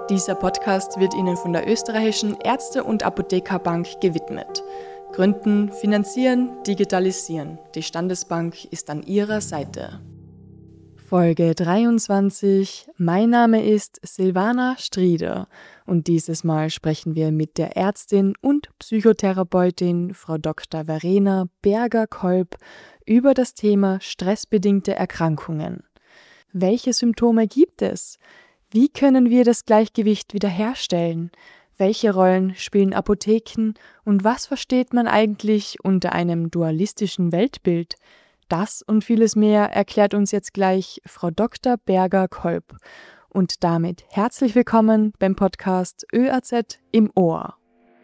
Dieser Podcast wird Ihnen von der österreichischen Ärzte- und Apothekerbank gewidmet. Gründen, finanzieren, digitalisieren. Die Standesbank ist an Ihrer Seite. Folge 23. Mein Name ist Silvana Strieder und dieses Mal sprechen wir mit der Ärztin und Psychotherapeutin Frau Dr. Verena Berger-Kolb über das Thema stressbedingte Erkrankungen. Welche Symptome gibt es? Wie können wir das Gleichgewicht wiederherstellen? Welche Rollen spielen Apotheken und was versteht man eigentlich unter einem dualistischen Weltbild? Das und vieles mehr erklärt uns jetzt gleich Frau Dr. Berger-Kolb. Und damit herzlich willkommen beim Podcast ÖAZ im Ohr.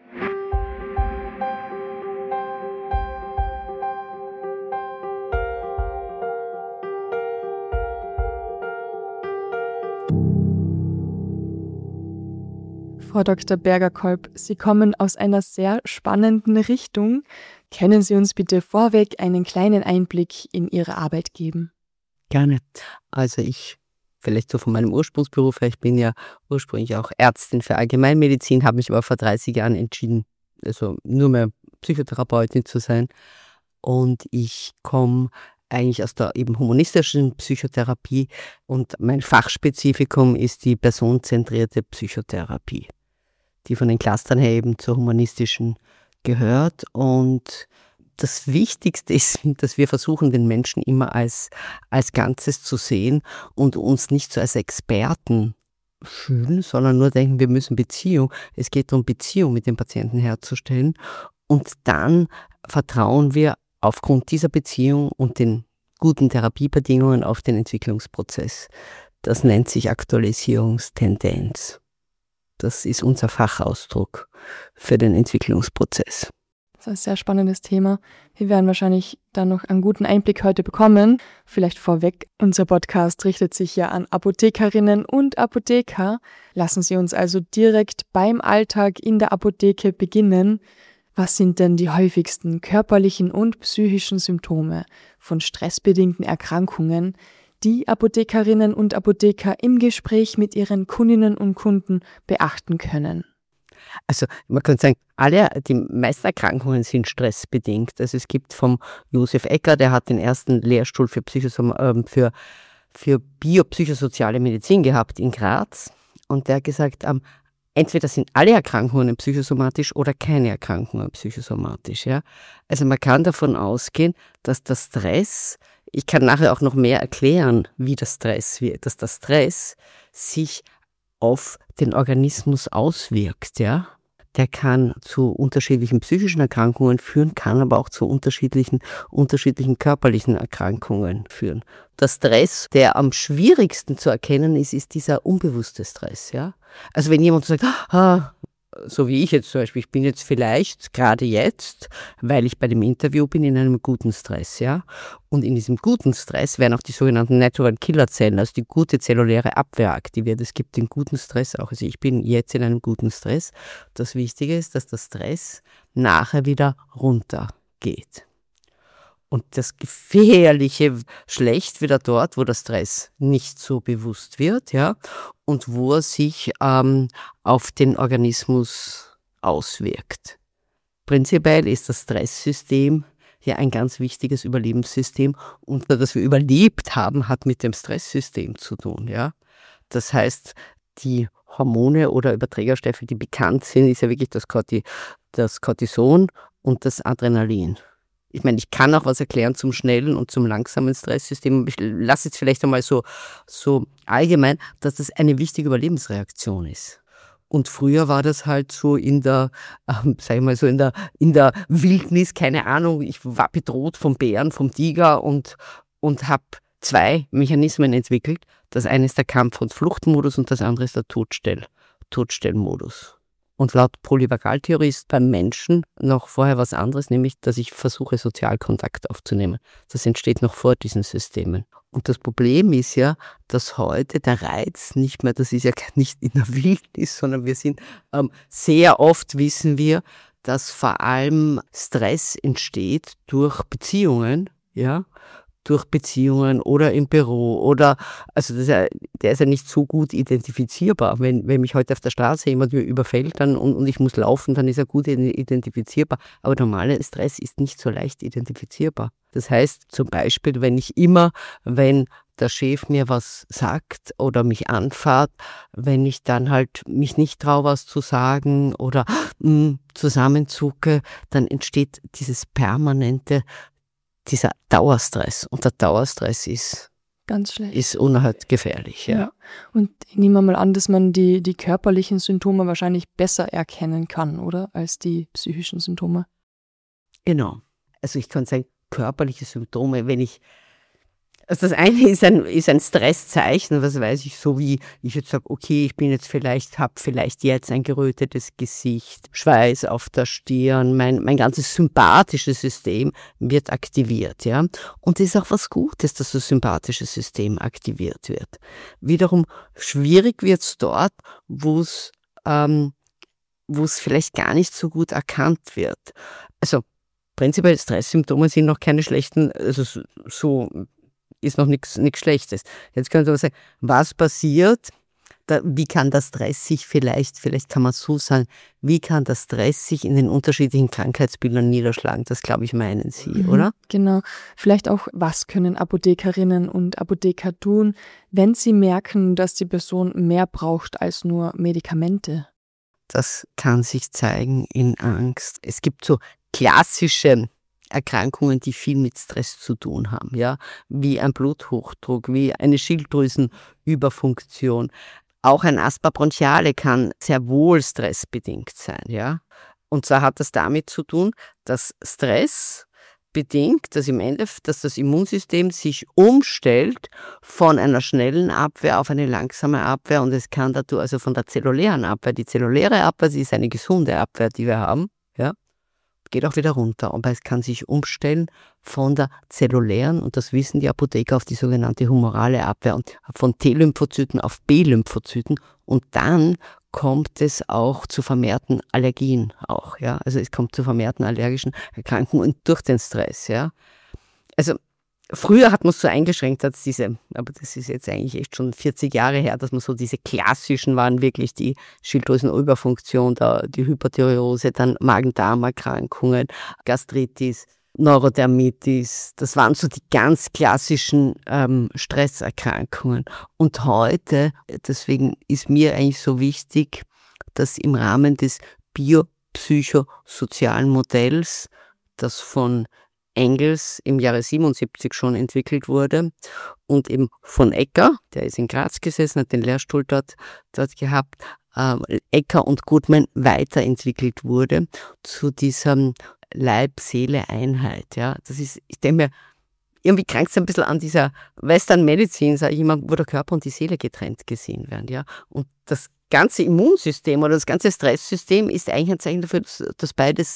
Frau Dr. Berger-Kolb, Sie kommen aus einer sehr spannenden Richtung. Können Sie uns bitte vorweg einen kleinen Einblick in Ihre Arbeit geben? Gerne. Also vielleicht so von meinem Ursprungsberuf her, ich bin ja ursprünglich auch Ärztin für Allgemeinmedizin, habe mich aber vor 30 Jahren entschieden, also nur mehr Psychotherapeutin zu sein. Und ich komme eigentlich aus der eben humanistischen Psychotherapie und mein Fachspezifikum ist die personenzentrierte Psychotherapie, die von den Clustern her eben zur humanistischen gehört. Und das Wichtigste ist, dass wir versuchen, den Menschen immer als Ganzes zu sehen und uns nicht so als Experten fühlen, sondern nur denken, wir müssen es geht darum, Beziehung mit dem Patienten herzustellen. Und dann vertrauen wir aufgrund dieser Beziehung und den guten Therapiebedingungen auf den Entwicklungsprozess. Das nennt sich Aktualisierungstendenz. Das ist unser Fachausdruck für den Entwicklungsprozess. Das ist ein sehr spannendes Thema. Wir werden wahrscheinlich dann noch einen guten Einblick heute bekommen. Vielleicht vorweg, unser Podcast richtet sich ja an Apothekerinnen und Apotheker. Lassen Sie uns also direkt beim Alltag in der Apotheke beginnen. Was sind denn die häufigsten körperlichen und psychischen Symptome von stressbedingten Erkrankungen, die Apothekerinnen und Apotheker im Gespräch mit ihren Kundinnen und Kunden beachten können? Also man kann sagen, die meisten Erkrankungen sind stressbedingt. Also es gibt vom Josef Ecker, der hat den ersten Lehrstuhl für biopsychosoziale Medizin gehabt in Graz und der hat gesagt, entweder sind alle Erkrankungen psychosomatisch oder keine Erkrankungen psychosomatisch. Ja? Also man kann davon ausgehen, dass der Stress, ich kann nachher auch noch mehr erklären, dass der Stress sich auf den Organismus auswirkt. Ja? Der kann zu unterschiedlichen psychischen Erkrankungen führen, kann aber auch zu unterschiedlichen körperlichen Erkrankungen führen. Der Stress, der am schwierigsten zu erkennen ist dieser unbewusste Stress. Ja? Also wenn jemand sagt, so wie ich jetzt zum Beispiel, ich bin jetzt vielleicht, gerade jetzt, weil ich bei dem Interview bin, in einem guten Stress, ja. Und in diesem guten Stress werden auch die sogenannten Natural Killer Zellen, also die gute zelluläre Abwehr aktiviert. Es gibt den guten Stress auch. Also ich bin jetzt in einem guten Stress. Das Wichtige ist, dass der Stress nachher wieder runtergeht. Und das Gefährliche schlecht wieder dort, wo der Stress nicht so bewusst wird, ja, und wo er sich auf den Organismus auswirkt. Prinzipiell ist das Stresssystem ja ein ganz wichtiges Überlebenssystem und das wir überlebt haben, hat mit dem Stresssystem zu tun, ja. Das heißt, die Hormone oder Überträgerstoffe, die bekannt sind, ist ja wirklich das Cortison und das Adrenalin. Ich meine, ich kann auch was erklären zum schnellen und zum langsamen Stresssystem. Ich lasse jetzt vielleicht einmal so allgemein, dass das eine wichtige Überlebensreaktion ist. Und früher war das halt so in der Wildnis, keine Ahnung, ich war bedroht vom Bären, vom Tiger und habe 2 Mechanismen entwickelt. Das eine ist der Kampf- und Fluchtmodus und das andere ist der Todstellmodus. Und laut Polyvagaltheorie ist beim Menschen noch vorher was anderes, nämlich, dass ich versuche, Sozialkontakt aufzunehmen. Das entsteht noch vor diesen Systemen. Und das Problem ist ja, dass heute der Reiz nicht mehr, das ist ja nicht in der Wildnis, sondern wir sind, sehr oft wissen wir, dass vor allem Stress entsteht durch Beziehungen, ja, durch Beziehungen oder im Büro oder, also der ist ja nicht so gut identifizierbar. Wenn mich heute auf der Straße jemand überfällt dann und ich muss laufen, dann ist er gut identifizierbar. Aber normaler Stress ist nicht so leicht identifizierbar. Das heißt zum Beispiel, wenn der Chef mir was sagt oder mich anfährt, wenn ich dann halt mich nicht traue, was zu sagen oder zusammenzucke, dann entsteht dieser Dauerstress. Und der Dauerstress ist ganz schlecht. Ist unerhört gefährlich, ja. Ja. Und ich nehme mal an, dass man die körperlichen Symptome wahrscheinlich besser erkennen kann, oder? Als die psychischen Symptome. Genau. Also ich kann sagen, körperliche Symptome, also das eine ist ein Stresszeichen, was weiß ich, so wie ich jetzt sage, okay, habe vielleicht jetzt ein gerötetes Gesicht, Schweiß auf der Stirn, mein ganzes sympathisches System wird aktiviert, ja. Und es ist auch was Gutes, dass das sympathische System aktiviert wird. Wiederum schwierig wird es dort, wo es vielleicht gar nicht so gut erkannt wird. Also prinzipiell Stresssymptome sind noch keine schlechten, also so ist noch nichts Schlechtes. Jetzt können Sie aber sagen, was passiert, wie kann der Stress sich vielleicht kann man so sagen, wie kann der Stress sich in den unterschiedlichen Krankheitsbildern niederschlagen? Das, glaube ich, meinen Sie, oder? Genau. Vielleicht auch, was können Apothekerinnen und Apotheker tun, wenn sie merken, dass die Person mehr braucht als nur Medikamente? Das kann sich zeigen in Angst. Es gibt so klassische Erkrankungen, die viel mit Stress zu tun haben, ja, wie ein Bluthochdruck, wie eine Schilddrüsenüberfunktion. Auch ein Asthma bronchiale kann sehr wohl stressbedingt sein, ja. Und zwar hat das damit zu tun, dass Stress bedingt, dass das Immunsystem sich umstellt von einer schnellen Abwehr auf eine langsame Abwehr und es kann dazu, also von der zellulären Abwehr, die zelluläre Abwehr, sie ist eine gesunde Abwehr, die wir haben, ja, geht auch wieder runter, aber es kann sich umstellen von der zellulären, und das wissen die Apotheker, auf die sogenannte humorale Abwehr und von T-Lymphozyten auf B-Lymphozyten und dann kommt es auch zu vermehrten Allergien auch, ja, also es kommt zu vermehrten allergischen Erkrankungen durch den Stress, ja. Also früher hat man es so eingeschränkt, aber das ist jetzt eigentlich echt schon 40 Jahre her, dass man so diese klassischen waren, wirklich die Schilddrüsenüberfunktion, die Hyperthyreose, dann Magen-Darm-Erkrankungen, Gastritis, Neurodermitis, das waren so die ganz klassischen Stresserkrankungen. Und heute, deswegen ist mir eigentlich so wichtig, dass im Rahmen des biopsychosozialen Modells, das von Engels im Jahre 77 schon entwickelt wurde und eben von Ecker, der ist in Graz gesessen, hat den Lehrstuhl dort gehabt, Ecker und Goodman weiterentwickelt wurde zu dieser Leib-Seele-Einheit. Ja. Das ist, ich denke mir, irgendwie krankt es ein bisschen an dieser Western Medicine, sage ich immer, wo der Körper und die Seele getrennt gesehen werden. Ja. Und das ganze Immunsystem oder das ganze Stresssystem ist eigentlich ein Zeichen dafür, dass beides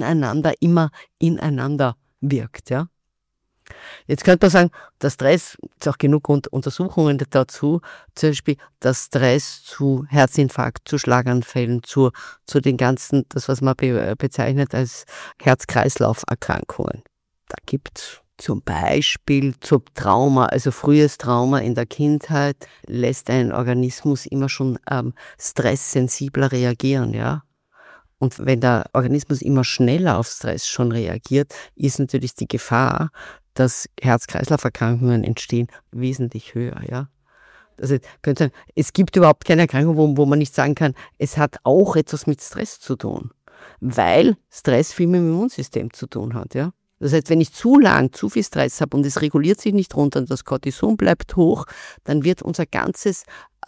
immer ineinander wirkt, ja. Jetzt könnte man sagen, der Stress, ist auch genug Untersuchungen dazu, zum Beispiel der Stress zu Herzinfarkt, zu Schlaganfällen, zu den ganzen, das was man bezeichnet als Herz-Kreislauf-Erkrankungen. Da gibt es zum Beispiel zum Trauma, also frühes Trauma in der Kindheit, lässt ein Organismus immer schon stresssensibler reagieren, ja. Und wenn der Organismus immer schneller auf Stress schon reagiert, ist natürlich die Gefahr, dass Herz-Kreislauf-Erkrankungen entstehen, wesentlich höher, ja. Also, könnte sagen, es gibt überhaupt keine Erkrankung, wo man nicht sagen kann, es hat auch etwas mit Stress zu tun. Weil Stress viel mit dem Immunsystem zu tun hat, ja. Das heißt, wenn ich zu viel Stress habe und es reguliert sich nicht runter und das Cortison bleibt hoch, dann wird unser ganzes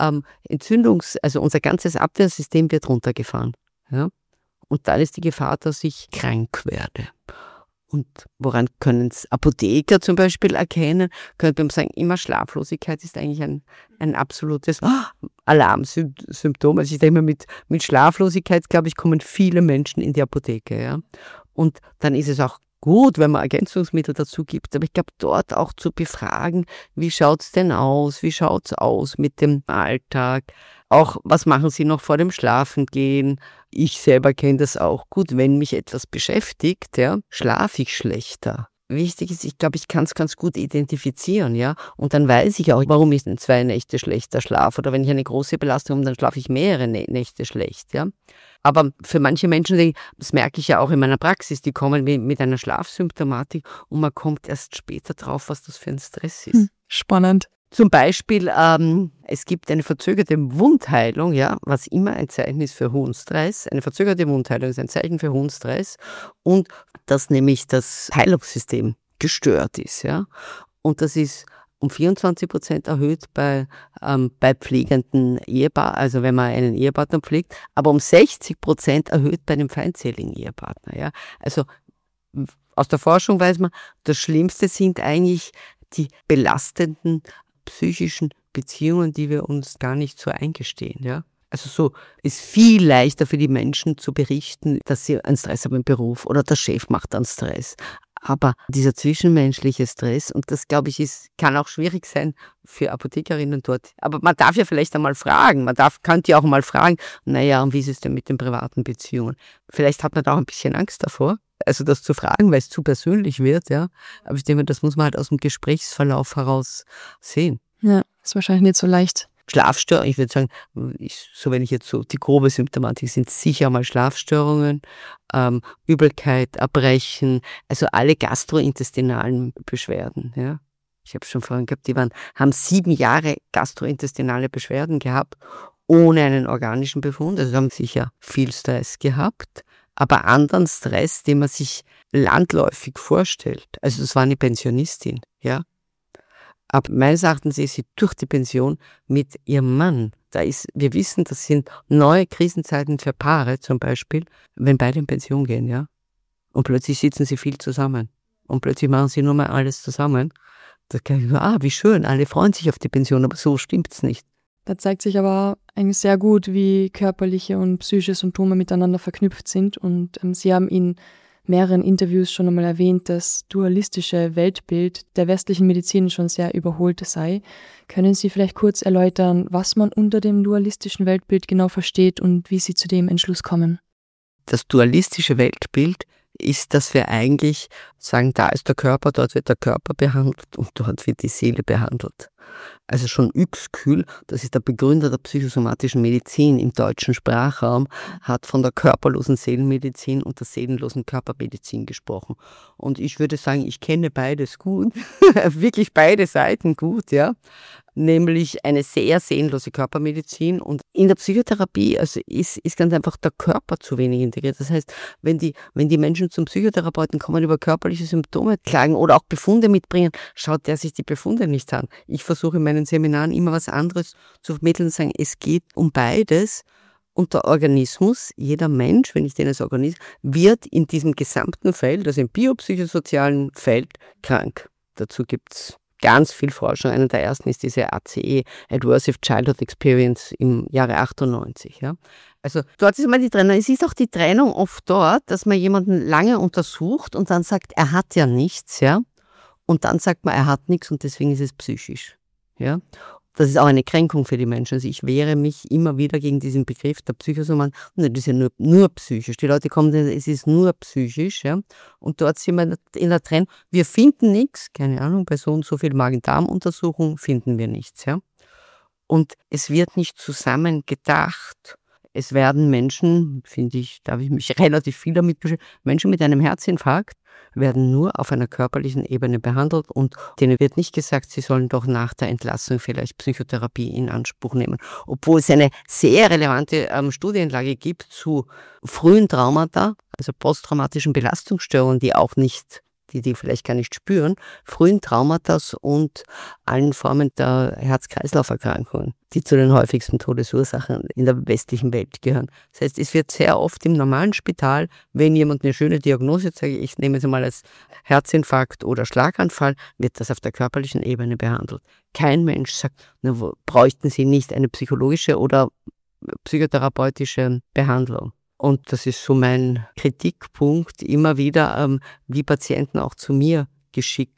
unser ganzes Abwehrsystem wird runtergefahren, ja. Und dann ist die Gefahr, dass ich krank werde. Und woran können es Apotheker zum Beispiel erkennen? Könnte man sagen, immer Schlaflosigkeit ist eigentlich ein absolutes Alarmsymptom. Also ich denke mal, mit Schlaflosigkeit, glaube ich, kommen viele Menschen in die Apotheke. Ja? Und dann ist es auch gut, wenn man Ergänzungsmittel dazu gibt. Aber ich glaube, dort auch zu befragen, wie schaut's denn aus? Wie schaut's aus mit dem Alltag? Auch, was machen Sie noch vor dem Schlafengehen? Ich selber kenne das auch gut. Wenn mich etwas beschäftigt, ja, schlafe ich schlechter. wichtig ist, ich glaube, ich kann es ganz gut identifizieren, ja. Und dann weiß ich auch, warum ist denn 2 Nächte schlechter Schlaf? Oder wenn ich eine große Belastung habe, dann schlafe ich mehrere Nächte schlecht, ja. Aber für manche Menschen, das merke ich ja auch in meiner Praxis, die kommen mit einer Schlafsymptomatik und man kommt erst später drauf, was das für ein Stress ist. Spannend. Zum Beispiel, es gibt eine verzögerte Wundheilung, ja, was immer ein Zeichen ist für hohen Stress. Eine verzögerte Wundheilung ist ein Zeichen für hohen Stress und dass nämlich das Heilungssystem gestört ist, ja. Und das ist um 24% erhöht bei pflegenden Ehepaaren, also wenn man einen Ehepartner pflegt, aber um 60% erhöht bei einem feindseligen Ehepartner, ja. Also aus der Forschung weiß man, das Schlimmste sind eigentlich die belastenden psychischen Beziehungen, die wir uns gar nicht so eingestehen, ja. Also so ist viel leichter für die Menschen zu berichten, dass sie einen Stress haben im Beruf oder der Chef macht dann Stress. Aber dieser zwischenmenschliche Stress, und das, glaube ich, kann auch schwierig sein für Apothekerinnen dort. Aber man darf ja vielleicht einmal fragen, könnte ja auch mal fragen, naja, und wie ist es denn mit den privaten Beziehungen? Vielleicht hat man da auch ein bisschen Angst davor, also das zu fragen, weil es zu persönlich wird, ja. Aber ich denke, das muss man halt aus dem Gesprächsverlauf heraus sehen. Ja, ist wahrscheinlich nicht so leicht. Schlafstörungen, ich würde sagen, wenn ich jetzt so die grobe Symptomatik sind sicher mal Schlafstörungen, Übelkeit, Erbrechen, also alle gastrointestinalen Beschwerden, ja. Ich habe schon vorhin gehabt, haben 7 Jahre gastrointestinale Beschwerden gehabt, ohne einen organischen Befund, also haben sicher viel Stress gehabt, aber anderen Stress, den man sich landläufig vorstellt. Also das war eine Pensionistin, ja. Aber meines Erachtens ist sie durch die Pension mit ihrem Mann. Wir wissen, das sind neue Krisenzeiten für Paare zum Beispiel, wenn beide in Pension gehen, ja. Und plötzlich sitzen sie viel zusammen. Und plötzlich machen sie nur mal alles zusammen. Da kann ich nur, wie schön, alle freuen sich auf die Pension, aber so stimmt's nicht. Da zeigt sich aber eigentlich sehr gut, wie körperliche und psychische Symptome miteinander verknüpft sind. Und Sie haben in mehreren Interviews schon einmal erwähnt, das dualistische Weltbild der westlichen Medizin schon sehr überholt sei. Können Sie vielleicht kurz erläutern, was man unter dem dualistischen Weltbild genau versteht und wie Sie zu dem Entschluss kommen? Das dualistische Weltbild ist, dass wir eigentlich sagen, da ist der Körper, dort wird der Körper behandelt und dort wird die Seele behandelt. Also schon Uexküll, das ist der Begründer der psychosomatischen Medizin im deutschen Sprachraum, hat von der körperlosen Seelenmedizin und der seelenlosen Körpermedizin gesprochen. Und ich würde sagen, ich kenne beides gut, wirklich beide Seiten gut, ja. Nämlich eine sehr seelenlose Körpermedizin. Und in der Psychotherapie ist ganz einfach der Körper zu wenig integriert. Das heißt, wenn die Menschen zum Psychotherapeuten kommen, über körperliche Symptome klagen oder auch Befunde mitbringen, schaut der sich die Befunde nicht an. Ich versuche in meinen Seminaren immer was anderes zu vermitteln und sagen, es geht um beides. Und der Organismus, jeder Mensch, wenn ich den als Organismus, wird in diesem gesamten Feld, also im biopsychosozialen Feld, krank. Dazu gibt's ganz viel Forschung. Einer der ersten ist diese ACE, Adversive Childhood Experience im Jahre 98. Ja. Also dort ist immer die Trennung. Es ist auch die Trennung oft dort, dass man jemanden lange untersucht und dann sagt, er hat ja nichts, ja. Und dann sagt man, er hat nichts und deswegen ist es psychisch. Ja. Das ist auch eine Kränkung für die Menschen. Also ich wehre mich immer wieder gegen diesen Begriff der Psychosomatik. Das ist ja nur psychisch. Die Leute kommen, es ist nur psychisch. Ja? Und dort sind wir in der Trennung. Wir finden nichts, keine Ahnung, bei so und so viel Magen-Darm-Untersuchungen finden wir nichts. Ja? Und es wird nicht zusammen gedacht. Es werden Menschen, finde ich, da habe ich mich relativ viel damit beschäftigt, Menschen mit einem Herzinfarkt werden nur auf einer körperlichen Ebene behandelt und denen wird nicht gesagt, sie sollen doch nach der Entlassung vielleicht Psychotherapie in Anspruch nehmen. Obwohl es eine sehr relevante Studienlage gibt zu frühen Traumata, also posttraumatischen Belastungsstörungen, die vielleicht gar nicht spüren, frühen Traumata und allen Formen der Herz-Kreislauf-Erkrankungen, die zu den häufigsten Todesursachen in der westlichen Welt gehören. Das heißt, es wird sehr oft im normalen Spital, wenn jemand eine schöne Diagnose zeigt, ich nehme es mal als Herzinfarkt oder Schlaganfall, wird das auf der körperlichen Ebene behandelt. Kein Mensch sagt, bräuchten Sie nicht eine psychologische oder psychotherapeutische Behandlung. Und das ist so mein Kritikpunkt, immer wieder, wie Patienten auch zu mir geschickt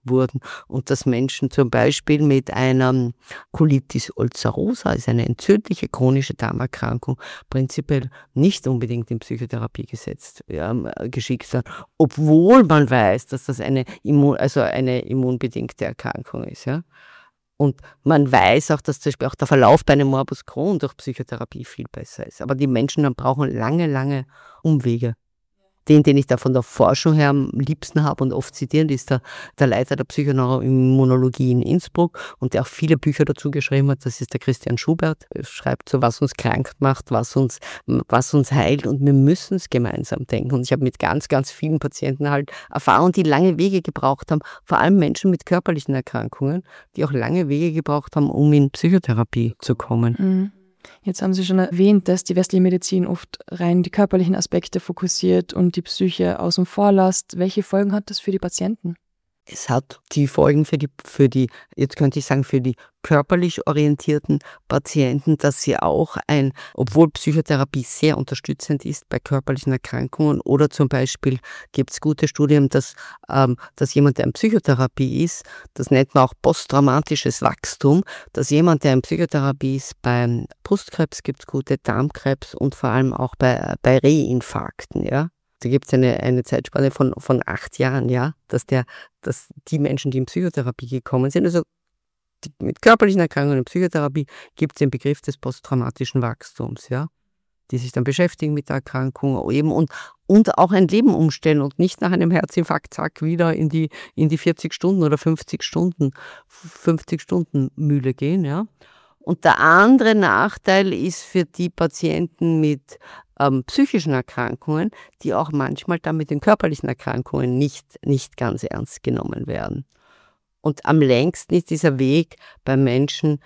wurden und dass Menschen zum Beispiel mit einer Colitis ulcerosa, also eine entzündliche chronische Darmerkrankung, prinzipiell nicht unbedingt in Psychotherapie geschickt sind, obwohl man weiß, dass das eine immunbedingte Erkrankung ist. Ja? Und man weiß auch, dass zum Beispiel auch der Verlauf bei einem Morbus Crohn durch Psychotherapie viel besser ist. Aber die Menschen dann brauchen lange, lange Umwege. Den ich da von der Forschung her am liebsten habe und oft zitieren, ist der Leiter der Psychoneuroimmunologie in Innsbruck und der auch viele Bücher dazu geschrieben hat. Das ist der Christian Schubert. Er schreibt so, was uns krank macht, was uns heilt, und wir müssen es gemeinsam denken. Und ich habe mit ganz, ganz vielen Patienten halt Erfahrungen, die lange Wege gebraucht haben, vor allem Menschen mit körperlichen Erkrankungen, die auch lange Wege gebraucht haben, um in Psychotherapie zu kommen. Mhm. Jetzt haben Sie schon erwähnt, dass die westliche Medizin oft rein die körperlichen Aspekte fokussiert und die Psyche außen vor lässt. Welche Folgen hat das für die Patienten? Es hat die Folgen für die, jetzt könnte ich sagen, für die körperlich orientierten Patienten, dass sie auch obwohl Psychotherapie sehr unterstützend ist bei körperlichen Erkrankungen, oder zum Beispiel gibt es gute Studien, dass jemand, der in Psychotherapie ist, das nennt man auch posttraumatisches Wachstum, dass jemand, der in Psychotherapie ist, beim Brustkrebs gibt es gute, Darmkrebs und vor allem auch bei Reinfarkten, ja. Da gibt es eine Zeitspanne von 8 Jahren, ja, dass die Menschen, die in Psychotherapie gekommen sind, also mit körperlichen Erkrankungen in Psychotherapie, gibt es den Begriff des posttraumatischen Wachstums, ja, die sich dann beschäftigen mit der Erkrankung eben und auch ein Leben umstellen und nicht nach einem Herzinfarkt, zack, wieder in die 40 Stunden oder 50 Stunden Mühle gehen, ja. Und der andere Nachteil ist für die Patienten mit psychischen Erkrankungen, die auch manchmal dann mit den körperlichen Erkrankungen nicht ganz ernst genommen werden. Und am längsten ist dieser Weg bei Menschen,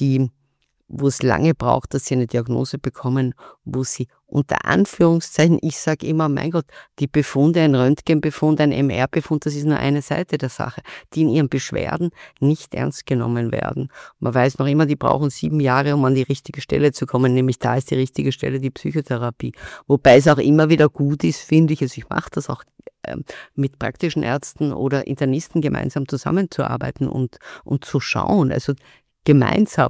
wo es lange braucht, dass sie eine Diagnose bekommen, wo sie unter Anführungszeichen, ich sage immer, mein Gott, die Befunde, ein Röntgenbefund, ein MR-Befund, das ist nur eine Seite der Sache, die in ihren Beschwerden nicht ernst genommen werden. Man weiß noch immer, die brauchen 7 Jahre, um an die richtige Stelle zu kommen, nämlich da ist die richtige Stelle die Psychotherapie. Wobei es auch immer wieder gut ist, finde ich, also ich mache das auch mit praktischen Ärzten oder Internisten gemeinsam zusammenzuarbeiten und zu schauen, also gemeinsam.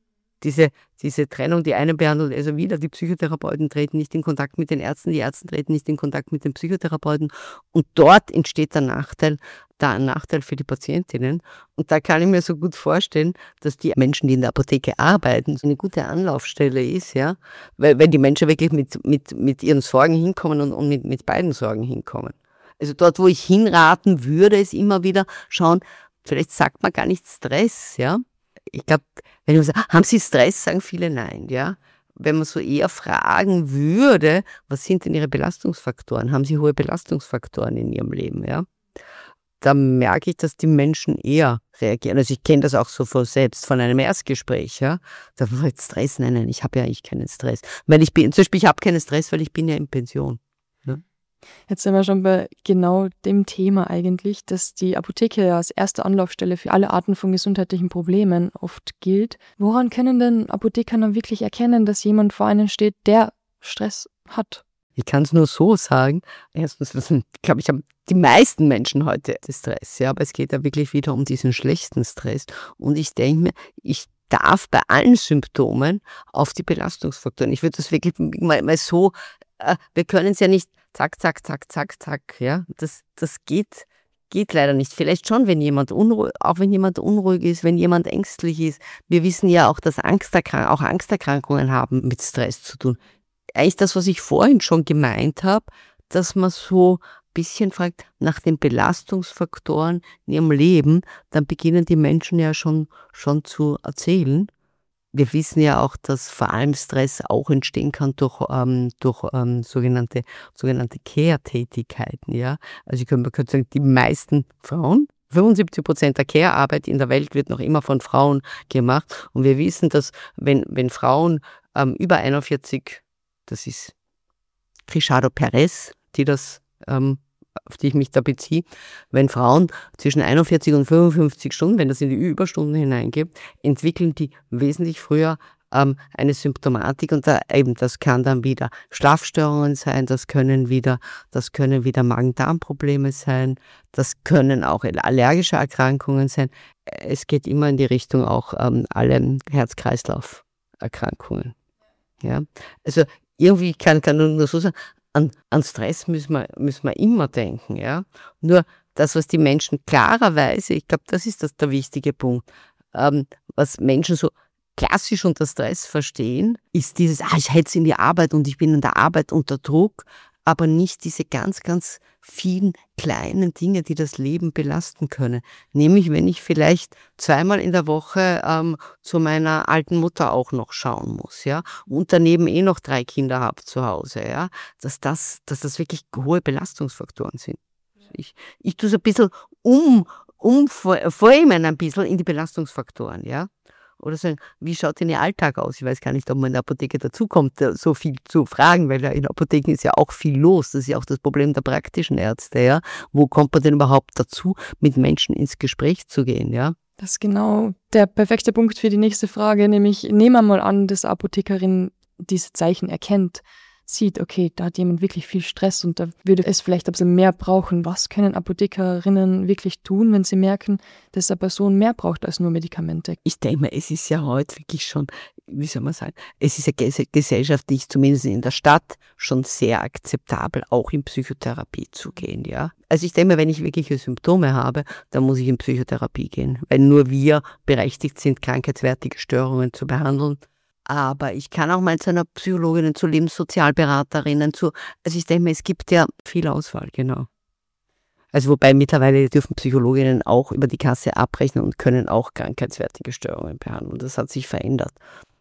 Diese Trennung, die einen behandelt, also wieder, die Psychotherapeuten treten nicht in Kontakt mit den Ärzten, die Ärzte treten nicht in Kontakt mit den Psychotherapeuten und dort entsteht der Nachteil für die Patientinnen. Und da kann ich mir so gut vorstellen, dass die Menschen, die in der Apotheke arbeiten, so eine gute Anlaufstelle ist, ja, weil die Menschen wirklich mit ihren Sorgen hinkommen und mit beiden Sorgen hinkommen. Also dort, wo ich hinraten würde, ist immer wieder schauen, vielleicht sagt man gar nicht Stress, ja. Ich glaube, wenn man sagt, haben Sie Stress, sagen viele nein, ja. Wenn man so eher fragen würde, was sind denn Ihre Belastungsfaktoren? Haben Sie hohe Belastungsfaktoren in Ihrem Leben, ja? Da merke ich, dass die Menschen eher reagieren. Also ich kenne das auch so selbst von einem Erstgespräch, ja. Da war jetzt Stress, nein, ich habe ja eigentlich keinen Stress. Zum Beispiel, ich habe keinen Stress, weil ich bin ja in Pension. Jetzt sind wir schon bei genau dem Thema eigentlich, dass die Apotheke ja als erste Anlaufstelle für alle Arten von gesundheitlichen Problemen oft gilt. Woran können denn Apotheker dann wirklich erkennen, dass jemand vor ihnen steht, der Stress hat? Ich kann es nur so sagen. Erstens, glaube ich, haben die meisten Menschen heute Stress, ja, aber es geht ja wirklich wieder um diesen schlechten Stress. Und ich denke mir, ich darf bei allen Symptomen auf die Belastungsfaktoren. Ich würde das wirklich mal so, wir können es ja nicht zack, zack, zack, zack, zack, ja. Das geht leider nicht. Vielleicht schon, wenn jemand unruhig ist, wenn jemand ängstlich ist. Wir wissen ja auch, dass auch Angsterkrankungen haben mit Stress zu tun. Eigentlich das, was ich vorhin schon gemeint habe, dass man so ein bisschen fragt nach den Belastungsfaktoren in ihrem Leben, dann beginnen die Menschen ja schon zu erzählen. Wir wissen ja auch, dass vor allem Stress auch entstehen kann durch sogenannte Care-Tätigkeiten. Ja? Also man könnte sagen, die meisten Frauen, 75% der Care-Arbeit in der Welt wird noch immer von Frauen gemacht. Und wir wissen, dass wenn Frauen über 41, das ist Cristiano Perez, auf die ich mich da beziehe, wenn Frauen zwischen 41 und 55 Stunden, wenn das in die Überstunden hineingeht, entwickeln die wesentlich früher eine Symptomatik und das kann dann wieder Schlafstörungen sein, das können wieder Magen-Darm-Probleme sein, das können auch allergische Erkrankungen sein. Es geht immer in die Richtung auch alle Herz-Kreislauf-Erkrankungen. Ja? Also irgendwie kann nur so sagen, an Stress müssen wir immer denken. Ja? Nur das, was die Menschen klarerweise, ich glaube, das ist der wichtige Punkt, was Menschen so klassisch unter Stress verstehen, ist dieses, ich hetze in die Arbeit und ich bin in der Arbeit unter Druck, aber nicht diese ganz, ganz vielen kleinen Dinge, die das Leben belasten können. Nämlich, wenn ich vielleicht zweimal in der Woche zu meiner alten Mutter auch noch schauen muss, ja, und daneben noch 3 Kinder habe zu Hause, ja, dass das wirklich hohe Belastungsfaktoren sind. Ich tue es ein bisschen vornehmen ein bisschen in die Belastungsfaktoren, ja. Oder sagen, wie schaut denn Ihr Alltag aus? Ich weiß gar nicht, ob man in der Apotheke dazukommt, so viel zu fragen, weil ja in Apotheken ist ja auch viel los. Das ist ja auch das Problem der praktischen Ärzte, ja. Wo kommt man denn überhaupt dazu, mit Menschen ins Gespräch zu gehen, ja? Das ist genau der perfekte Punkt für die nächste Frage, nämlich nehmen wir mal an, dass eine Apothekerin diese Zeichen erkennt, sieht, okay, da hat jemand wirklich viel Stress und da würde es vielleicht ein bisschen mehr brauchen. Was können Apothekerinnen wirklich tun, wenn sie merken, dass eine Person mehr braucht als nur Medikamente? Ich denke mal, es ist ja heute wirklich schon, wie soll man sagen, es ist ja gesellschaftlich, zumindest in der Stadt, schon sehr akzeptabel, auch in Psychotherapie zu gehen, ja. Also ich denke mal, wenn ich wirkliche Symptome habe, dann muss ich in Psychotherapie gehen, weil nur wir berechtigt sind, krankheitswertige Störungen zu behandeln. Aber ich kann auch mal zu einer Psychologin, zu Lebenssozialberaterinnen, also ich denke mir, es gibt ja viel Auswahl, genau. Also wobei mittlerweile dürfen Psychologinnen auch über die Kasse abrechnen und können auch krankheitswertige Störungen behandeln. Das hat sich verändert.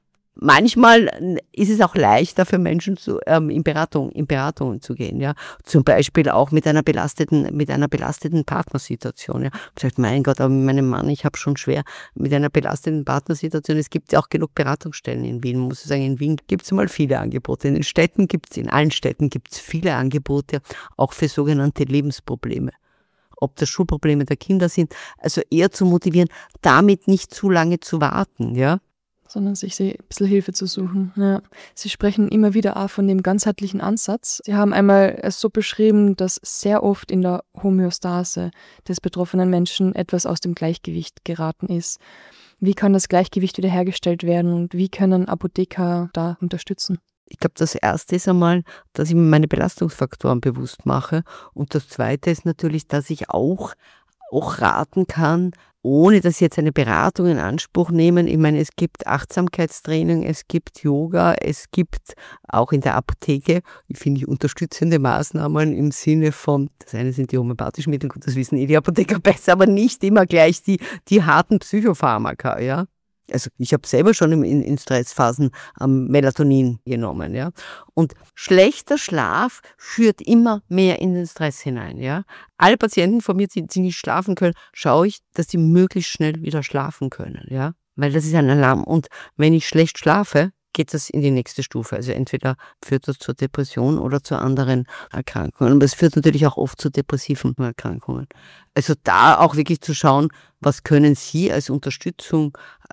Manchmal ist es auch leichter für Menschen in Beratungen zu gehen, ja. Zum Beispiel auch mit einer belasteten Partnersituation, ja. Ich sage, mein Gott, aber mit meinem Mann, ich habe schon schwer mit einer belasteten Partnersituation. Es gibt ja auch genug Beratungsstellen in Wien. Muss ich sagen, in Wien gibt es mal viele Angebote. In allen Städten gibt es viele Angebote, auch für sogenannte Lebensprobleme. Ob das Schulprobleme der Kinder sind, also eher zu motivieren, damit nicht zu lange zu warten, ja. Sondern sich ein bisschen Hilfe zu suchen. Ja. Sie sprechen immer wieder auch von dem ganzheitlichen Ansatz. Sie haben einmal es so beschrieben, dass sehr oft in der Homöostase des betroffenen Menschen etwas aus dem Gleichgewicht geraten ist. Wie kann das Gleichgewicht wiederhergestellt werden und wie können Apotheker da unterstützen? Ich glaube, das Erste ist einmal, dass ich mir meine Belastungsfaktoren bewusst mache und das Zweite ist natürlich, dass ich auch raten kann, ohne dass Sie jetzt eine Beratung in Anspruch nehmen. Ich meine, es gibt Achtsamkeitstraining, es gibt Yoga, es gibt auch in der Apotheke, ich finde, unterstützende Maßnahmen im Sinne von, das eine sind die homöopathischen Mittel, gut, das wissen die Apotheker besser, aber nicht immer gleich die harten Psychopharmaka, ja. Also ich habe selber schon in Stressphasen Melatonin genommen, ja. Und schlechter Schlaf führt immer mehr in den Stress hinein, ja. Alle Patienten von mir, die nicht schlafen können, schaue ich, dass die möglichst schnell wieder schlafen können, ja. Weil das ist ein Alarm. Und wenn ich schlecht schlafe, geht das in die nächste Stufe. Also entweder führt das zur Depression oder zu anderen Erkrankungen. Aber es führt natürlich auch oft zu depressiven Erkrankungen. Also da auch wirklich zu schauen, was können Sie als Unterstützung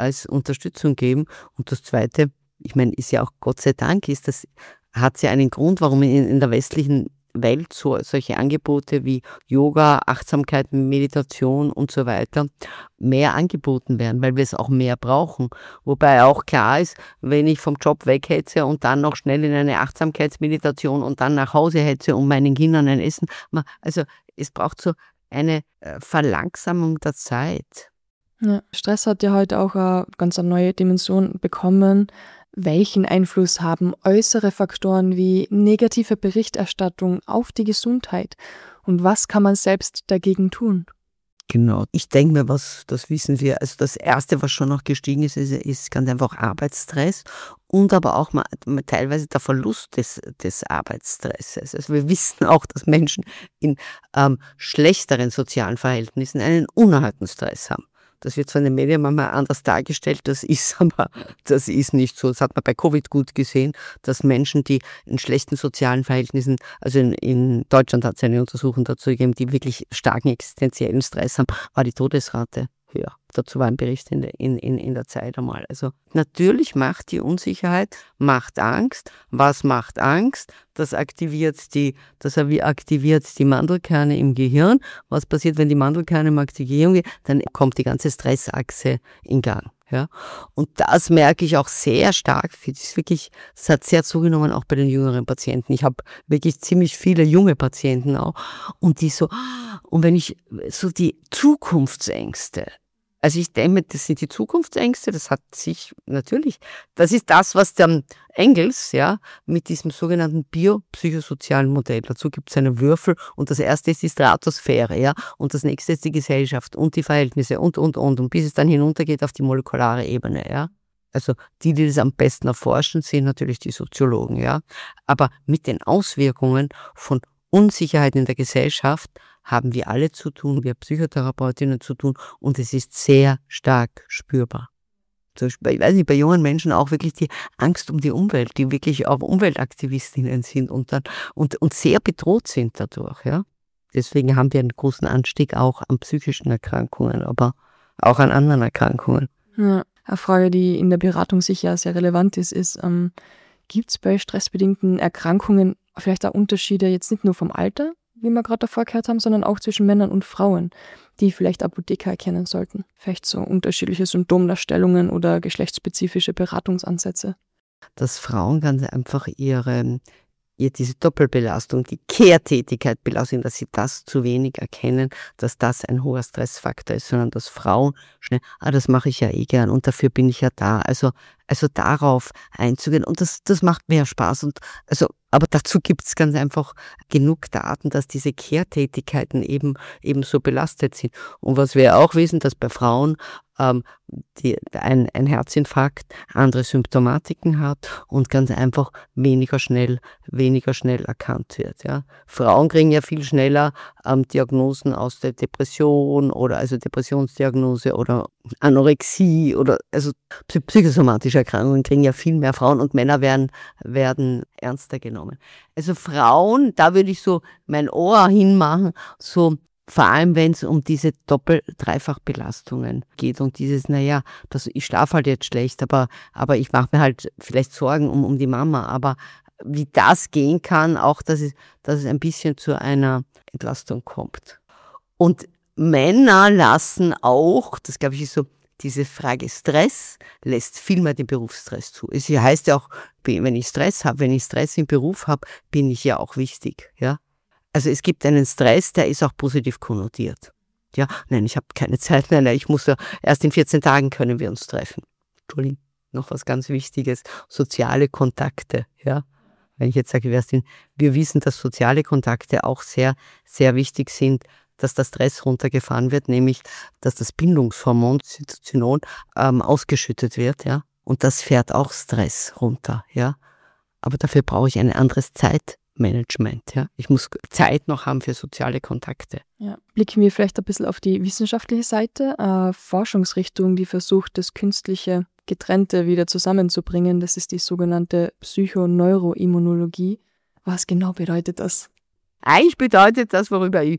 geben. Und das Zweite, ich meine, ist ja auch Gott sei Dank, hat es ja einen Grund, warum in der westlichen Welt solche Angebote wie Yoga, Achtsamkeit, Meditation und so weiter mehr angeboten werden, weil wir es auch mehr brauchen. Wobei auch klar ist, wenn ich vom Job weghetze und dann noch schnell in eine Achtsamkeitsmeditation und dann nach Hause hetze, um meinen Kindern ein Essen, also es braucht so eine Verlangsamung der Zeit. Ja, Stress hat ja heute auch eine ganz neue Dimension bekommen. Welchen Einfluss haben äußere Faktoren wie negative Berichterstattung auf die Gesundheit? Und was kann man selbst dagegen tun? Genau. Ich denke mir, das wissen wir, also das Erste, was schon noch gestiegen ist ganz einfach Arbeitsstress und aber auch mal teilweise der Verlust des Arbeitsstresses. Also wir wissen auch, dass Menschen in schlechteren sozialen Verhältnissen einen unerhörten Stress haben. Das wird zwar in den Medien manchmal anders dargestellt, das ist nicht so. Das hat man bei Covid gut gesehen, dass Menschen, die in schlechten sozialen Verhältnissen, also in Deutschland hat es eine Untersuchung dazu gegeben, die wirklich starken existenziellen Stress haben, war die Todesrate höher. dazu war ein Bericht in der Zeit einmal. Also natürlich macht die Unsicherheit, macht Angst. Was macht Angst? Das aktiviert die Mandelkerne im Gehirn. Was passiert, wenn die Mandelkerne im Gehirn gehen? Dann kommt die ganze Stressachse in Gang. Ja, und das merke ich auch sehr stark. Das hat sehr zugenommen, auch bei den jüngeren Patienten. Ich habe wirklich ziemlich viele junge Patienten auch. Und wenn ich so die Zukunftsängste, also ich denke, das sind die Zukunftsängste, das ist das, was der Engels, ja, mit diesem sogenannten biopsychosozialen Modell, dazu gibt es eine Würfel und das erste ist die Stratosphäre, ja, und das nächste ist die Gesellschaft und die Verhältnisse und bis es dann hinuntergeht auf die molekulare Ebene, ja. Also die das am besten erforschen, sind natürlich die Soziologen, ja. Aber mit den Auswirkungen von Unsicherheit in der Gesellschaft haben wir alle zu tun, wir Psychotherapeutinnen zu tun und es ist sehr stark spürbar. Zum Beispiel, ich weiß nicht, bei jungen Menschen auch wirklich die Angst um die Umwelt, die wirklich auch Umweltaktivistinnen sind und sehr bedroht sind dadurch. Ja? Deswegen haben wir einen großen Anstieg auch an psychischen Erkrankungen, aber auch an anderen Erkrankungen. Ja, eine Frage, die in der Beratung sicher sehr relevant ist, gibt es bei stressbedingten Erkrankungen vielleicht auch Unterschiede, jetzt nicht nur vom Alter, wie wir gerade davor gehört haben, sondern auch zwischen Männern und Frauen, die vielleicht Apotheker erkennen sollten? Vielleicht so unterschiedliche Symptomdarstellungen oder geschlechtsspezifische Beratungsansätze? Dass Frauen ganz einfach diese Doppelbelastung, die Kehrtätigkeit belastung, dass sie das zu wenig erkennen, dass das ein hoher Stressfaktor ist, sondern dass Frauen schnell, das mache ich ja eh gern und dafür bin ich ja da. Also darauf einzugehen und das macht mehr Spaß aber dazu gibt es ganz einfach genug Daten, dass diese Kehrtätigkeiten eben so belastet sind. Und was wir auch wissen, dass bei Frauen ein Herzinfarkt andere Symptomatiken hat und ganz einfach weniger schnell erkannt wird. Ja. Frauen kriegen ja viel schneller Diagnosen aus der Depression oder also Depressionsdiagnose oder Anorexie oder also psychosomatische Erkrankungen kriegen ja viel mehr Frauen und Männer werden ernster genommen. Also Frauen, da würde ich so mein Ohr hinmachen, so vor allem, wenn es um diese Dreifachbelastungen geht und dieses, ich schlafe halt jetzt schlecht, aber ich mache mir halt vielleicht Sorgen um die Mama, aber wie das gehen kann, auch, dass es ein bisschen zu einer Entlastung kommt. Und Männer lassen auch, das glaube ich ist so, diese Frage Stress lässt viel mehr den Berufsstress zu. Es heißt ja auch, wenn ich Stress im Beruf habe, bin ich ja auch wichtig, ja. Also es gibt einen Stress, der ist auch positiv konnotiert. Ja, nein, ich habe keine Zeit, nein, ich muss ja, erst in 14 Tagen können wir uns treffen. Entschuldigung, noch was ganz Wichtiges, soziale Kontakte, ja. Wenn ich jetzt sage, wir wissen, dass soziale Kontakte auch sehr, sehr wichtig sind, dass der Stress runtergefahren wird, nämlich, dass das Bindungshormon Oxytocin ausgeschüttet wird, ja. Und das fährt auch Stress runter, ja. Aber dafür brauche ich ein anderes Zeitmanagement, ja. Ich muss Zeit noch haben für soziale Kontakte. Ja. Blicken wir vielleicht ein bisschen auf die wissenschaftliche Seite. Forschungsrichtung, die versucht, das künstliche Getrennte wieder zusammenzubringen. Das ist die sogenannte Psychoneuroimmunologie. Was genau bedeutet das? Eigentlich bedeutet das,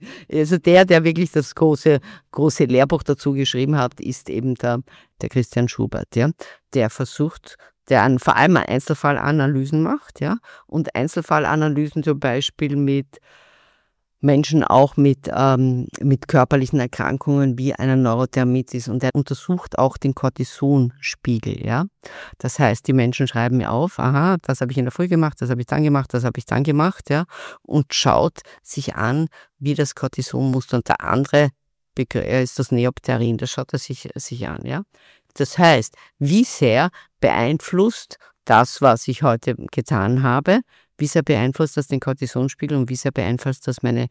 der wirklich das große Lehrbuch dazu geschrieben hat, ist eben der Christian Schubert, ja, der versucht, der vor allem Einzelfallanalysen macht, ja, und Einzelfallanalysen zum Beispiel mit Menschen auch mit körperlichen Erkrankungen wie einer Neurodermitis und er untersucht auch den Cortisonspiegel, ja. Das heißt, die Menschen schreiben mir auf, aha, das habe ich in der Früh gemacht, das habe ich dann gemacht, das habe ich dann gemacht, ja, und schaut sich an, wie das Cortisonmuster und der andere ist das Neopterin, das schaut er sich an, ja. Das heißt, wie sehr beeinflusst das, was ich heute getan habe, wie sehr beeinflusst das den Cortisonspiegel und wie sehr beeinflusst das meine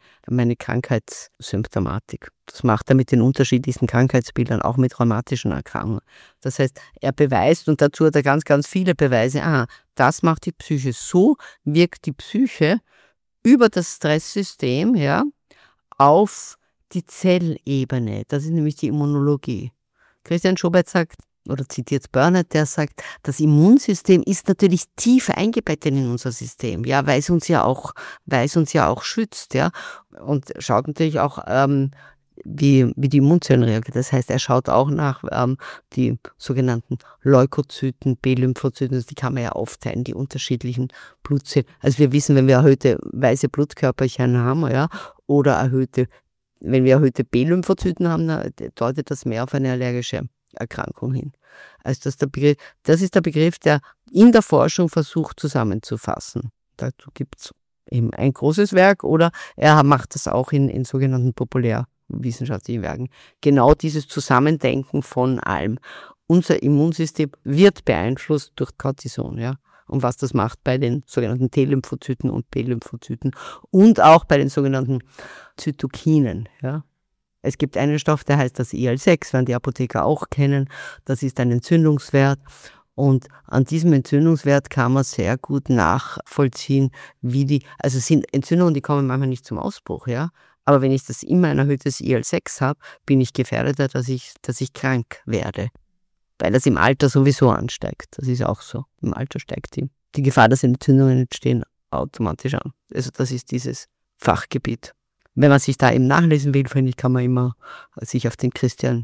Krankheitssymptomatik. Das macht er mit den unterschiedlichsten Krankheitsbildern, auch mit rheumatischen Erkrankungen. Das heißt, er beweist, und dazu hat er ganz, ganz viele Beweise, das macht die Psyche. So wirkt die Psyche über das Stresssystem, ja, auf die Zellebene. Das ist nämlich die Immunologie. Christian Schubert sagt, oder zitiert Burnett, der sagt, das Immunsystem ist natürlich tief eingebettet in unser System, ja, weil es uns ja auch schützt, ja, und schaut natürlich auch wie die Immunzellen reagieren. Das heißt, er schaut auch nach die sogenannten Leukozyten, B-Lymphozyten, die kann man ja aufteilen, die unterschiedlichen Blutzellen. Also wir wissen, wenn wir erhöhte weiße Blutkörperchen haben, ja, oder wenn wir erhöhte B-Lymphozyten haben, dann deutet das mehr auf eine allergische Erkrankung hin. Also das ist der Begriff, der in der Forschung versucht zusammenzufassen. Dazu gibt es eben ein großes Werk oder er macht das auch in sogenannten populärwissenschaftlichen Werken. Genau dieses Zusammendenken von allem. Unser Immunsystem wird beeinflusst durch Cortison, ja. Und was das macht bei den sogenannten T-Lymphozyten und B-Lymphozyten und auch bei den sogenannten Zytokinen, ja. Es gibt einen Stoff, der heißt das IL-6, werden die Apotheker auch kennen. Das ist ein Entzündungswert. Und an diesem Entzündungswert kann man sehr gut nachvollziehen, also es sind Entzündungen, die kommen manchmal nicht zum Ausbruch, ja. Aber wenn ich das immer ein erhöhtes IL-6 habe, bin ich gefährdeter, dass ich krank werde. Weil das im Alter sowieso ansteigt. Das ist auch so. Im Alter steigt die Gefahr, dass Entzündungen entstehen, automatisch an. Also das ist dieses Fachgebiet. Wenn man sich da eben nachlesen will, finde ich, kann man immer sich auf den Christian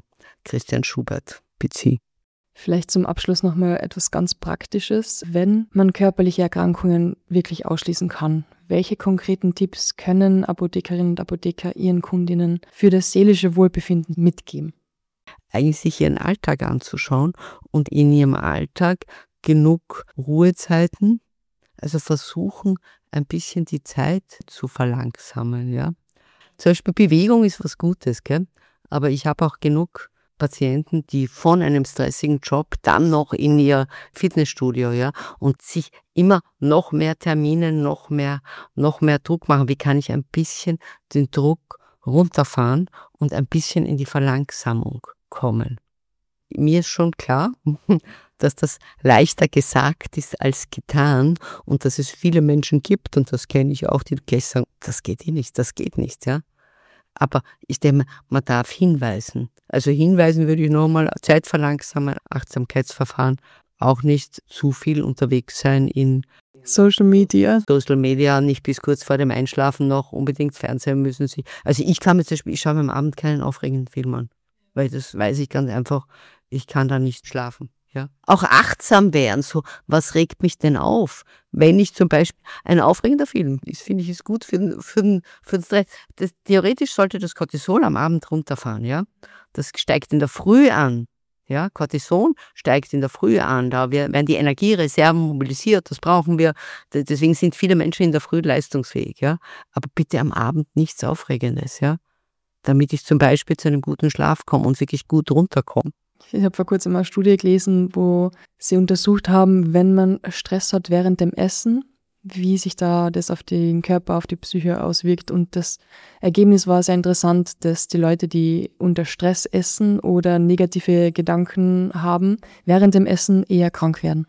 Schubert beziehen. Vielleicht zum Abschluss nochmal etwas ganz Praktisches. Wenn man körperliche Erkrankungen wirklich ausschließen kann, welche konkreten Tipps können Apothekerinnen und Apotheker ihren Kundinnen für das seelische Wohlbefinden mitgeben? Eigentlich sich ihren Alltag anzuschauen und in ihrem Alltag genug Ruhezeiten, also versuchen, ein bisschen die Zeit zu verlangsamen. Ja? Zum Beispiel Bewegung ist was Gutes, gell? Aber ich habe auch genug Patienten, die von einem stressigen Job dann noch in ihr Fitnessstudio, ja, und sich immer noch mehr Termine, noch mehr Druck machen. Wie kann ich ein bisschen den Druck runterfahren und ein bisschen in die Verlangsamung kommen? Mir ist schon klar, dass das leichter gesagt ist als getan und dass es viele Menschen gibt, und das kenne ich auch, die gleich sagen, das geht nicht, ja. Aber ich denke, man darf hinweisen. Also hinweisen würde ich nochmal, Zeit verlangsamen, Achtsamkeitsverfahren, auch nicht zu viel unterwegs sein in Social Media, nicht bis kurz vor dem Einschlafen noch unbedingt Fernsehen müssen sie. Also ich schaue mir am Abend keinen aufregenden Film an, weil das weiß ich ganz einfach, ich kann da nicht schlafen. Ja. Auch achtsam werden, so, was regt mich denn auf? Wenn ich zum Beispiel, ein aufregender Film ist, finde ich, ist gut für den Stress. Theoretisch sollte das Cortisol am Abend runterfahren, ja. Das steigt in der Früh an, ja. Cortison steigt in der Früh an, da werden die Energiereserven mobilisiert, das brauchen wir. Deswegen sind viele Menschen in der Früh leistungsfähig, ja. Aber bitte am Abend nichts Aufregendes, ja. Damit ich zum Beispiel zu einem guten Schlaf komme und wirklich gut runterkomme. Ich habe vor kurzem eine Studie gelesen, wo sie untersucht haben, wenn man Stress hat während dem Essen, wie sich da das auf den Körper, auf die Psyche auswirkt. Und das Ergebnis war sehr interessant, dass die Leute, die unter Stress essen oder negative Gedanken haben, während dem Essen eher krank werden.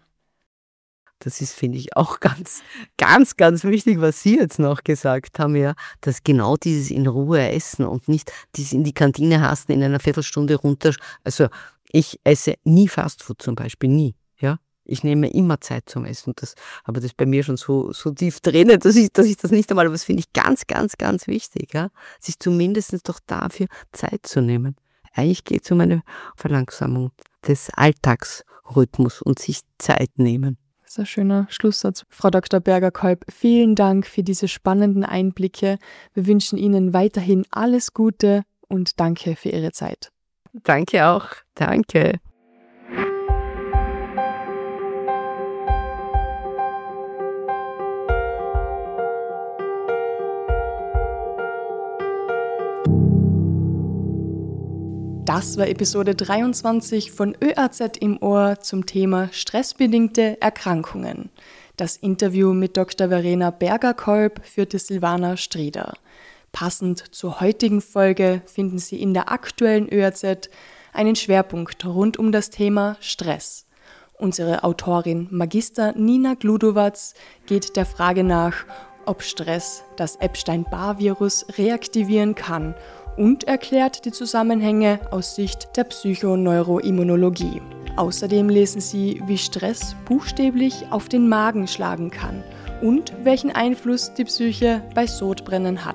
Das ist, finde ich, auch ganz, ganz, ganz wichtig, was Sie jetzt noch gesagt haben, ja, dass genau dieses in Ruhe essen und nicht dieses in die Kantine hasten, in einer Viertelstunde runter. Also ich esse nie Fastfood zum Beispiel, nie, ja. Ich nehme immer Zeit zum Essen. Aber das ist bei mir schon so tief drin, dass ich das nicht einmal, aber das finde ich ganz, ganz, ganz wichtig, ja. Sich zumindest doch dafür Zeit zu nehmen. Eigentlich geht es um eine Verlangsamung des Alltagsrhythmus und sich Zeit nehmen. Das ist ein schöner Schlusssatz. Frau Dr. Berger-Kolb, vielen Dank für diese spannenden Einblicke. Wir wünschen Ihnen weiterhin alles Gute und danke für Ihre Zeit. Danke auch. Danke. Das war Episode 23 von ÖAZ im Ohr zum Thema stressbedingte Erkrankungen. Das Interview mit Dr. Verena Berger-Kolb führte Silvana Strieder. Passend zur heutigen Folge finden Sie in der aktuellen ÖAZ einen Schwerpunkt rund um das Thema Stress. Unsere Autorin Magister Nina Gludowatz geht der Frage nach, ob Stress das Epstein-Barr-Virus reaktivieren kann und erklärt die Zusammenhänge aus Sicht der Psychoneuroimmunologie. Außerdem lesen Sie, wie Stress buchstäblich auf den Magen schlagen kann und welchen Einfluss die Psyche bei Sodbrennen hat.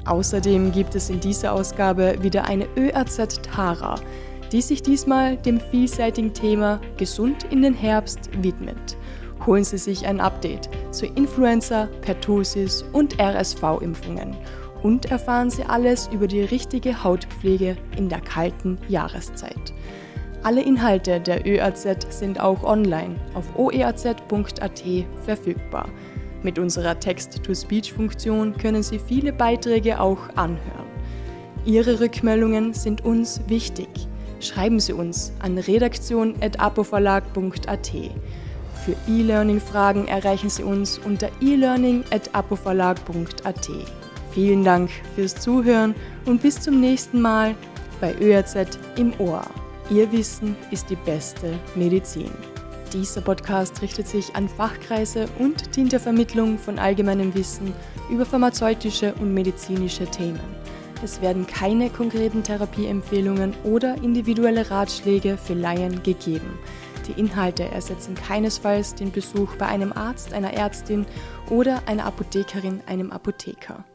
Außerdem gibt es in dieser Ausgabe wieder eine ÖAZ Tara, die sich diesmal dem vielseitigen Thema Gesund in den Herbst widmet. Holen Sie sich ein Update zu Influenza, Pertussis und RSV-Impfungen und erfahren Sie alles über die richtige Hautpflege in der kalten Jahreszeit. Alle Inhalte der ÖAZ sind auch online auf oeaz.at verfügbar. Mit unserer Text-to-Speech-Funktion können Sie viele Beiträge auch anhören. Ihre Rückmeldungen sind uns wichtig. Schreiben Sie uns an redaktion@apoverlag.at. Für E-Learning-Fragen erreichen Sie uns unter elearning@apoverlag.at. Vielen Dank fürs Zuhören und bis zum nächsten Mal bei ÖAZ im Ohr. Ihr Wissen ist die beste Medizin. Dieser Podcast richtet sich an Fachkreise und dient der Vermittlung von allgemeinem Wissen über pharmazeutische und medizinische Themen. Es werden keine konkreten Therapieempfehlungen oder individuelle Ratschläge für Laien gegeben. Die Inhalte ersetzen keinesfalls den Besuch bei einem Arzt, einer Ärztin oder einer Apothekerin, einem Apotheker.